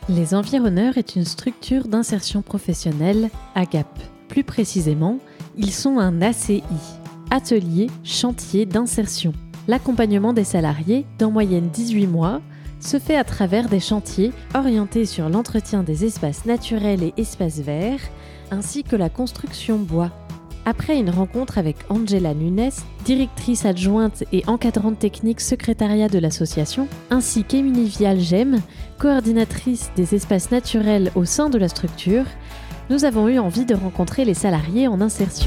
Les Environneurs est une structure d'insertion professionnelle, AGAP. Plus précisément, ils sont un ACI, Atelier Chantier d'Insertion. L'accompagnement des salariés, d'en moyenne 18 mois, se fait à travers des chantiers orientés sur l'entretien des espaces naturels et espaces verts, ainsi que la construction bois. Après une rencontre avec Angela Nunes, directrice adjointe et encadrante technique secrétariat de l'association, ainsi qu'Émilie Vial-Gem, coordinatrice des espaces naturels au sein de la structure, nous avons eu envie de rencontrer les salariés en insertion.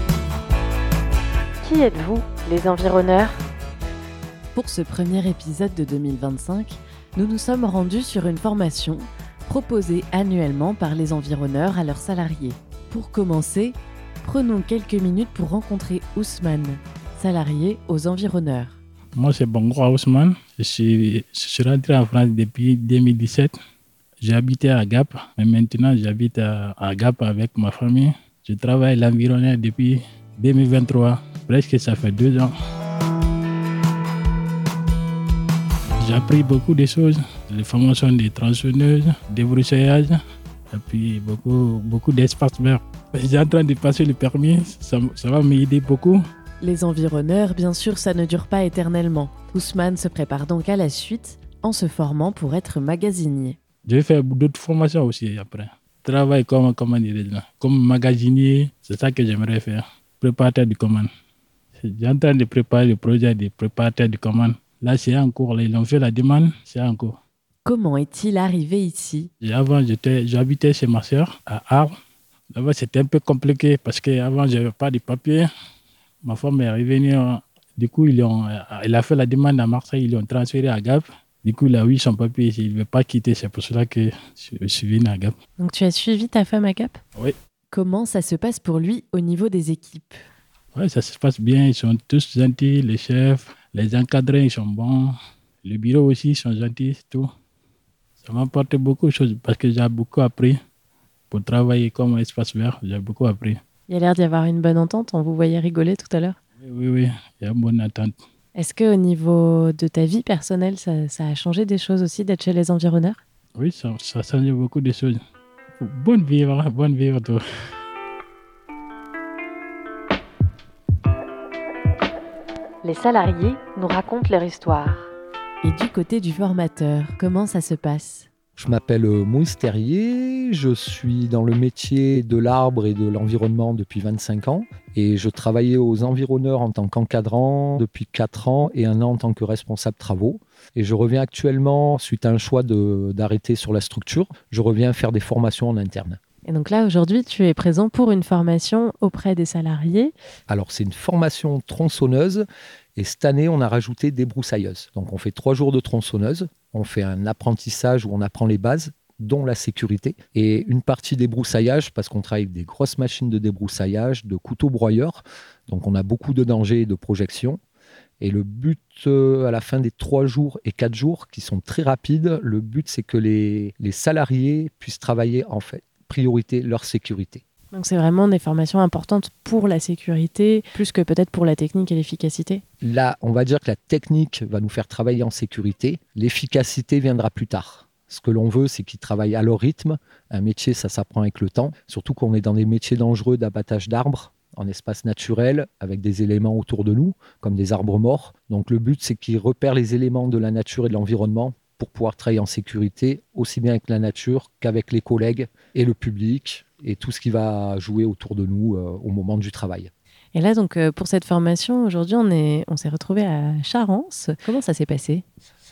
Qui êtes-vous, les Environneurs ? Pour ce premier épisode de 2025, nous nous sommes rendus sur une formation proposée annuellement par les Environneurs à leurs salariés. Pour commencer, prenons quelques minutes pour rencontrer Ousmane, salarié aux Environneurs. Moi, c'est Bongo Ousmane. Je suis rentré en France depuis 2017. J'ai habité à Gap, mais maintenant j'habite à Gap avec ma famille. Je travaille à l'Environneur depuis 2023. Presque ça fait 2 ans. J'ai appris beaucoup de choses. Les formations des tronçonneuses, des broussailles, et puis beaucoup d'espaces verts. Je suis en train de passer le permis, ça va m'aider beaucoup. Les Environneurs, bien sûr, ça ne dure pas éternellement. Ousmane se prépare donc à la suite en se formant pour être magasinier. Je vais faire d'autres formations aussi après. Travail comme magasinier, c'est ça que j'aimerais faire. Préparateur de commandes. Je suis en train de préparer le projet de préparateur de commandes. Là, c'est en cours. Ils ont fait la demande, c'est en cours. Comment est-il arrivé ici ? Avant, j'habitais chez ma soeur à Arles. Là-bas, c'était un peu compliqué parce qu'avant, je n'avais pas de papier. Ma femme est revenue. Du coup, elle a fait la demande à Marseille. Ils l'ont transféré à Gap. Du coup, il a eu son papier ici. Il ne veut pas quitter. C'est pour cela que je suis venu à Gap. Donc, tu as suivi ta femme à Gap ? Oui. Comment ça se passe pour lui au niveau des équipes ? Oui, ça se passe bien. Ils sont tous gentils. Les chefs, les encadrés, ils sont bons. Le bureau aussi, ils sont gentils. Tout. Ça m'a apporté beaucoup de choses parce que j'ai beaucoup appris. Pour travailler comme espace vert, j'ai beaucoup appris. Il y a l'air d'y avoir une bonne entente. On vous voyait rigoler tout à l'heure. Oui. Il y a une bonne entente. Est-ce qu'au niveau de ta vie personnelle, ça a changé des choses aussi d'être chez les Environneurs ? Oui, ça a changé beaucoup de choses. Bonne vivre toi. Les salariés nous racontent leur histoire. Et du côté du formateur, comment ça se passe ? Je m'appelle Moïse Terrier, je suis dans le métier de l'arbre et de l'environnement depuis 25 ans et je travaillais aux Environneurs en tant qu'encadrant depuis 4 ans et 1 an en tant que responsable travaux. Et je reviens actuellement, suite à un choix d'arrêter sur la structure, je reviens faire des formations en interne. Et donc là, aujourd'hui, tu es présent pour une formation auprès des salariés. Alors, c'est une formation tronçonneuse et cette année, on a rajouté des broussailleuses. Donc, on fait 3 jours de tronçonneuse. On fait un apprentissage où on apprend les bases, dont la sécurité. Et une partie des broussaillages, parce qu'on travaille avec des grosses machines de débroussaillage, de couteaux broyeurs. Donc, on a beaucoup de dangers et de projections. Et le but, à la fin des 3 jours et 4 jours, qui sont très rapides, le but, c'est que les salariés puissent travailler en fait priorité leur sécurité. Donc c'est vraiment des formations importantes pour la sécurité, plus que peut-être pour la technique et l'efficacité. Là, on va dire que la technique va nous faire travailler en sécurité. L'efficacité viendra plus tard. Ce que l'on veut, c'est qu'ils travaillent à leur rythme. Un métier, ça s'apprend avec le temps. Surtout qu'on est dans des métiers dangereux d'abattage d'arbres en espace naturel, avec des éléments autour de nous, comme des arbres morts. Donc le but, c'est qu'ils repèrent les éléments de la nature et de l'environnement pour pouvoir travailler en sécurité, aussi bien avec la nature qu'avec les collègues et le public et tout ce qui va jouer autour de nous au moment du travail. Et là, donc, pour cette formation, aujourd'hui, on s'est retrouvés à Charence. Comment ça s'est passé ?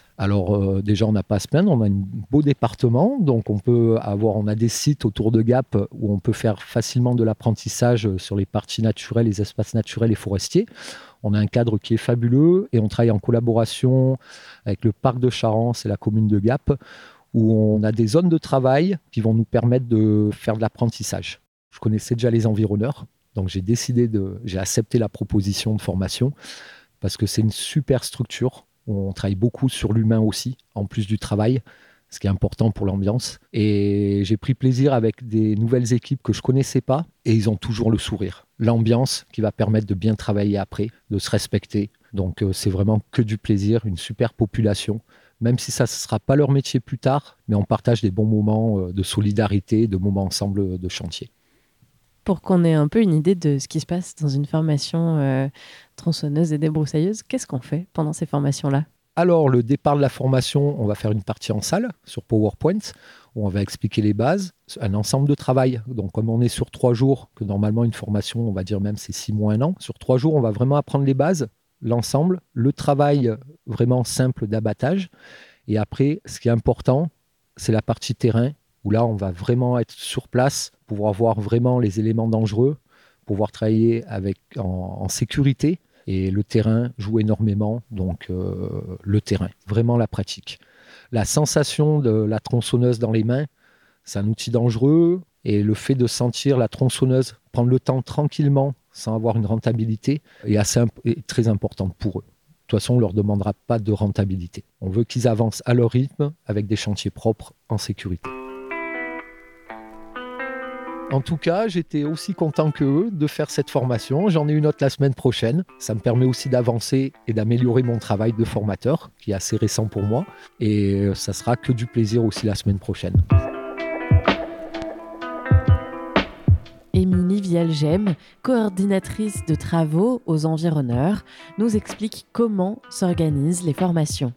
Alors déjà, on n'a pas à se plaindre, on a un beau département, donc on a des sites autour de Gap où on peut faire facilement de l'apprentissage sur les parties naturelles, les espaces naturels et forestiers. On a un cadre qui est fabuleux et on travaille en collaboration avec le parc de Charence et la commune de Gap où on a des zones de travail qui vont nous permettre de faire de l'apprentissage. Je connaissais déjà les Environneurs, donc j'ai accepté la proposition de formation parce que c'est une super structure. On travaille beaucoup sur l'humain aussi, en plus du travail, ce qui est important pour l'ambiance. Et j'ai pris plaisir avec des nouvelles équipes que je ne connaissais pas, et ils ont toujours le sourire. L'ambiance qui va permettre de bien travailler après, de se respecter. Donc c'est vraiment que du plaisir, une super population, même si ça ne sera pas leur métier plus tard, mais on partage des bons moments de solidarité, de moments ensemble de chantier. Pour qu'on ait un peu une idée de ce qui se passe dans une formation tronçonneuse et débroussailleuse, qu'est-ce qu'on fait pendant ces formations-là ? Alors, le départ de la formation, on va faire une partie en salle sur PowerPoint, où on va expliquer les bases, un ensemble de travail. Donc, comme on est sur 3 jours, que normalement une formation, on va dire même c'est 6 mois, 1 an, sur 3 jours, on va vraiment apprendre les bases, l'ensemble, le travail vraiment simple d'abattage. Et après, ce qui est important, c'est la partie terrain, où là, on va vraiment être sur place, pouvoir voir vraiment les éléments dangereux, pouvoir travailler en sécurité. Et le terrain joue énormément, donc le terrain, vraiment la pratique. La sensation de la tronçonneuse dans les mains, c'est un outil dangereux. Et le fait de sentir la tronçonneuse prendre le temps tranquillement, sans avoir une rentabilité, est très important pour eux. De toute façon, on ne leur demandera pas de rentabilité. On veut qu'ils avancent à leur rythme, avec des chantiers propres, en sécurité. En tout cas, j'étais aussi content qu'eux de faire cette formation. J'en ai une autre la semaine prochaine. Ça me permet aussi d'avancer et d'améliorer mon travail de formateur, qui est assez récent pour moi. Et ça sera que du plaisir aussi la semaine prochaine. Émilie Vielgem, coordinatrice de travaux aux environneurs, nous explique comment s'organisent les formations.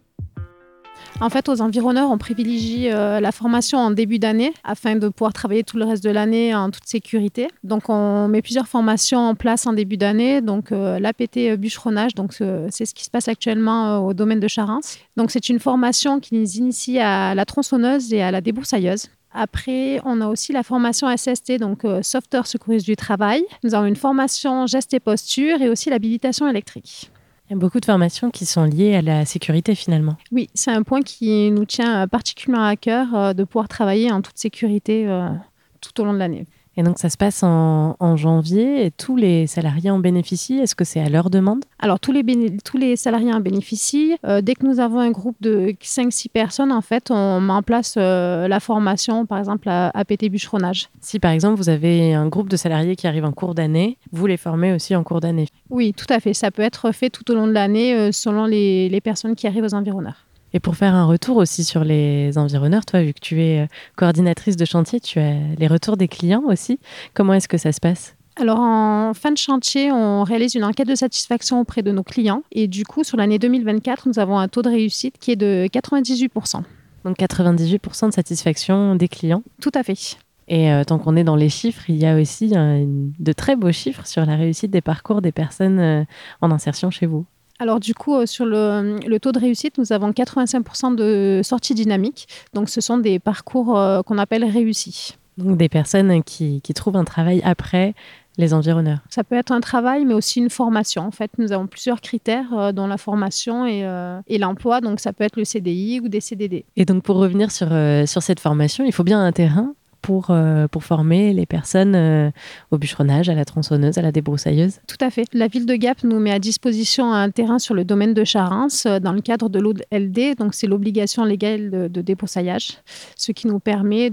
En fait, aux environneurs, on privilégie la formation en début d'année afin de pouvoir travailler tout le reste de l'année en toute sécurité. Donc, on met plusieurs formations en place en début d'année. Donc, l'APT bûcheronnage, donc, c'est ce qui se passe actuellement au domaine de Charens. Donc, c'est une formation qui nous initie à la tronçonneuse et à la débroussailleuse. Après, on a aussi la formation SST, donc sauveteur secouriste du travail. Nous avons une formation gestes et posture et aussi l'habilitation électrique. Il y a beaucoup de formations qui sont liées à la sécurité finalement. Oui, c'est un point qui nous tient particulièrement à cœur de pouvoir travailler en toute sécurité tout au long de l'année. Et donc ça se passe en janvier et tous les salariés en bénéficient. Est-ce que c'est à leur demande ? Alors tous les salariés en bénéficient. Dès que nous avons un groupe de 5-6 personnes, en fait, on met en place la formation, par exemple à APT bûcheronnage. Si par exemple vous avez un groupe de salariés qui arrivent en cours d'année, vous les formez aussi en cours d'année ? Oui, tout à fait. Ça peut être fait tout au long de l'année selon les personnes qui arrivent aux environneurs. Et pour faire un retour aussi sur les environneurs, toi, vu que tu es coordinatrice de chantier, tu as les retours des clients aussi. Comment est-ce que ça se passe ? Alors, en fin de chantier, on réalise une enquête de satisfaction auprès de nos clients. Et du coup, sur l'année 2024, nous avons un taux de réussite qui est de 98%. Donc 98% de satisfaction des clients ? Tout à fait. Et tant qu'on est dans les chiffres, il y a aussi de très beaux chiffres sur la réussite des parcours des personnes en insertion chez vous. Alors du coup, sur le taux de réussite, nous avons 85% de sorties dynamiques. Donc ce sont des parcours qu'on appelle réussis. Donc des personnes qui trouvent un travail après les environneurs. Ça peut être un travail, mais aussi une formation. En fait, nous avons plusieurs critères dont la formation et l'emploi. Donc ça peut être le CDI ou des CDD. Et donc pour revenir sur cette formation, il faut bien un terrain pour former les personnes au bûcheronnage, à la tronçonneuse, à la débroussailleuse. Tout à fait. La ville de Gap nous met à disposition un terrain sur le domaine de Charens dans le cadre de l'OLD, donc c'est l'obligation légale de débroussaillage, ce qui nous permet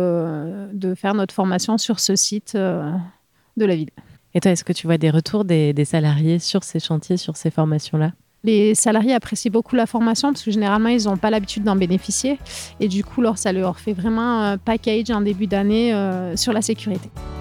de faire notre formation sur ce site de la ville. Et toi, est-ce que tu vois des retours des salariés sur ces chantiers, sur ces formations-là ? Les salariés apprécient beaucoup la formation parce que généralement, ils n'ont pas l'habitude d'en bénéficier. Et du coup, ça leur fait vraiment un package en début d'année sur la sécurité.